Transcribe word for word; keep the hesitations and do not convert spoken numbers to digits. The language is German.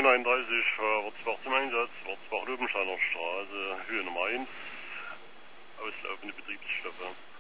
neunundeinunddreißig, äh, Wurzbach zum Einsatz, Wurzbach-Lobensteiner Straße, Höhe Nummer eins, auslaufende Betriebsstoffe.